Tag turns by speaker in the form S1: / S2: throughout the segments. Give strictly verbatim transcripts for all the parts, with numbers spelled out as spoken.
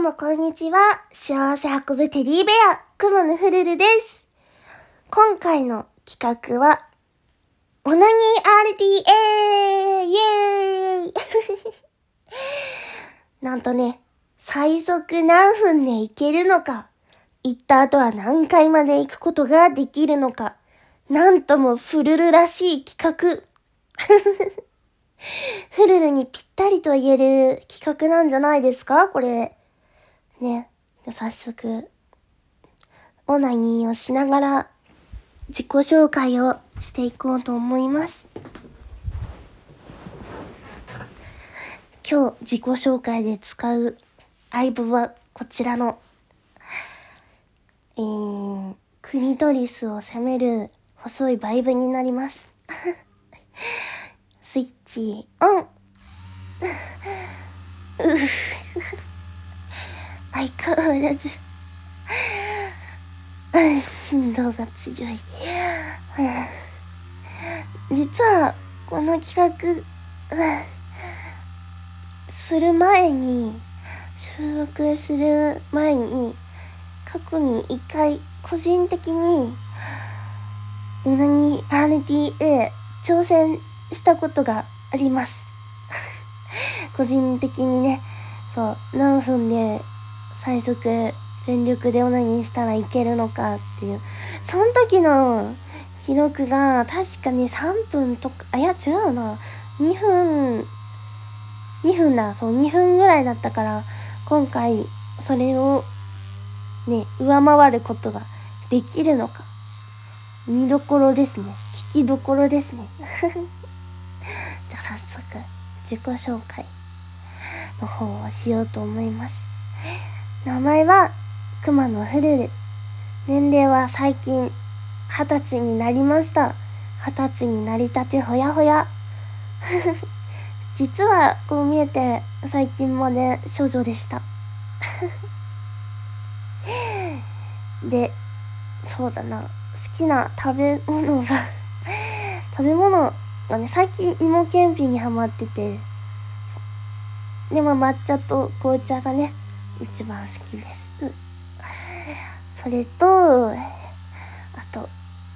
S1: もこんにちは。幸せ運ぶテディベア、くまのフルルです。今回の企画は、オナニー アールティーエー イエーイなんとね、最速何分で行けるのか、行った後は何回まで行くことができるのか、なんともフルルらしい企画。フルルにぴったりと言える企画なんじゃないですかこれ。ね。早速、オナニーをしながら自己紹介をしていこうと思います。今日自己紹介で使う相棒はこちらの、えー、クリトリスを攻める細いバイブになります。スイッチオン相変わらず振動が強い。実はこの企画する前に収録する前に過去に一回個人的にオナニー アールティーエー 挑戦したことがあります。個人的にね、そう何分で最速全力でオナニーしたらいけるのかっていう、その時の記録が確かにさんぷんとか、あ、いや違うな、にふんにふんだ、そうにふんぐらいだったから、今回それをね上回ることができるのか、見どころですね、聞きどころですね。じゃあ早速自己紹介の方をしようと思います。名前はくまのフルル。年齢は最近二十歳になりました。二十歳になりたてほやほや。実はこう見えて最近まで少女でした。で、そうだな、好きな食べ物が食べ物がね、最近芋けんぴにハマってて、でも抹茶と紅茶がね一番好きです。それとあと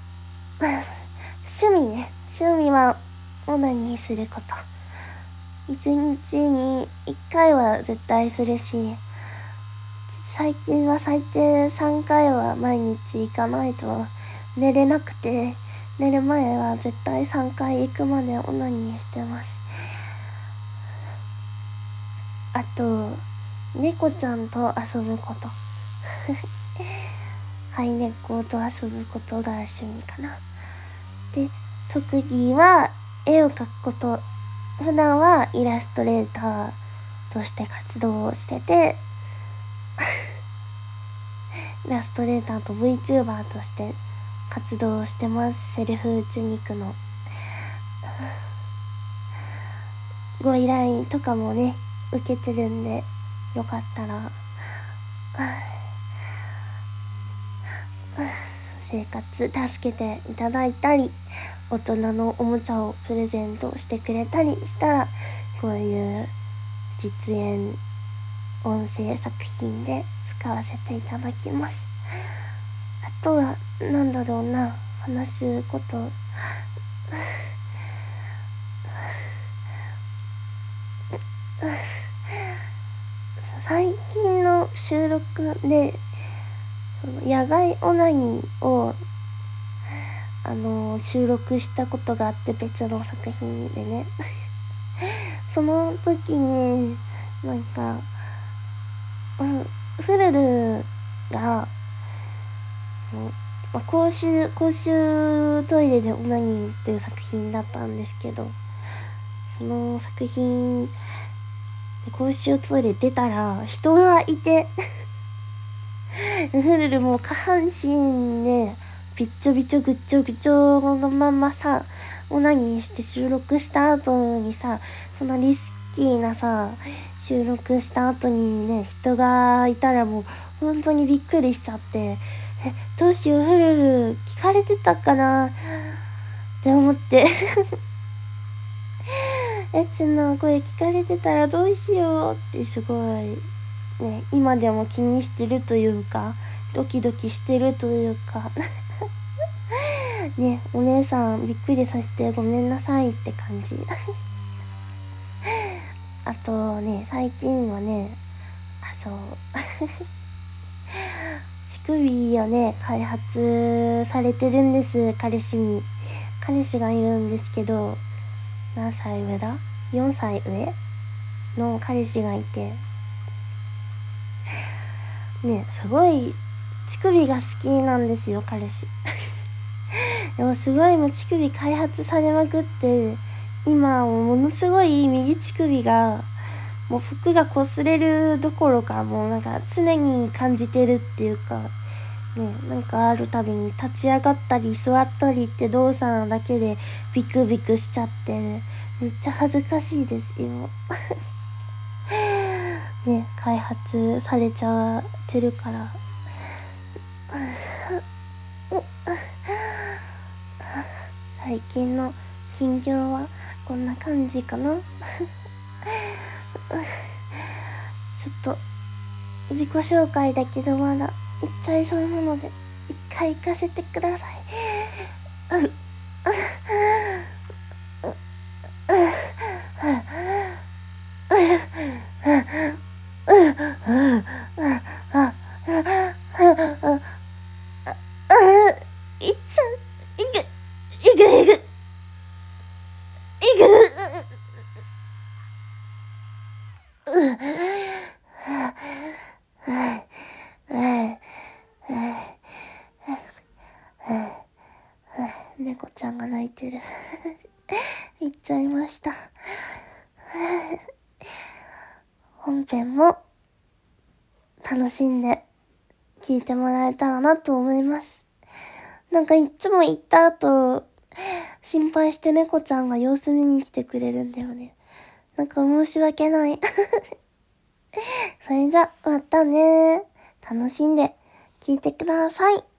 S1: 趣味ね、趣味はオナニーすること。一日に一回は絶対するし、最近は最低三回は毎日行かないと寝れなくて、寝る前は絶対三回行くまでオナニーしてます。あと猫ちゃんと遊ぶこと。飼い猫と遊ぶことが趣味かな。で、特技は絵を描くこと。普段はイラストレーターとして活動をしててイラストレーターと VTuber として活動をしてます。セルフ打ち肉のご依頼とかもね受けてるんで、よかったら生活助けていただいたり、大人のおもちゃをプレゼントしてくれたりしたら、こういう実演音声作品で使わせていただきます。あとはなんだろうな、話すこと最近の収録で野外オナニーをあの収録したことがあって、別の作品でねその時になんか、うん、フルルが、まあ、公衆公衆トイレでオナニーっていう作品だったんですけど、その作品で公衆トイレ出たら人がいてフルルも下半身ねびっちょびちょぐっちょぐちょのままさオナニーして収録した後にさ、そのリスキーなさ収録した後にね人がいたらもう本当にびっくりしちゃって、えどうしよう、フルル聞かれてたかなって思ってエッチな声聞かれてたらどうしようってすごいね、今でも気にしてるというか、ドキドキしてるというかね、お姉さんびっくりさせてごめんなさいって感じあとね、最近はね、あ、そう乳首をね開発されてるんです。彼氏に彼氏がいるんですけど、何歳上だよんさい上の彼氏がいてね、すごい乳首が好きなんですよ彼氏でもすごいもう乳首開発されまくって、今ものすごい右乳首がもう服が擦れるどころか、もうなんか常に感じてるっていうかね、なんかあるたびに立ち上がったり座ったりって動作なだけでビクビクしちゃって、ね、めっちゃ恥ずかしいです今ね、開発されちゃってるから最近の近況はこんな感じかなちょっと自己紹介だけどまだ言っちゃいそうなので一回行かせてください。いっちゃういくいくいくいく猫ちゃんが泣いてる行っちゃいました本編も楽しんで聞いてもらえたらなと思います。なんかいつも行った後心配して猫ちゃんが様子見に来てくれるんだよね。なんか申し訳ないそれじゃまたね、楽しんで聞いてください。